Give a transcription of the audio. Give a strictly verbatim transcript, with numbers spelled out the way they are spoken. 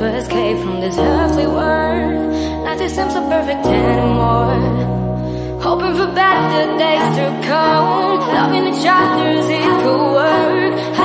escape from this earthly world. Nothing seems so perfect anymore. Hoping for better days to come, loving each other as it could work.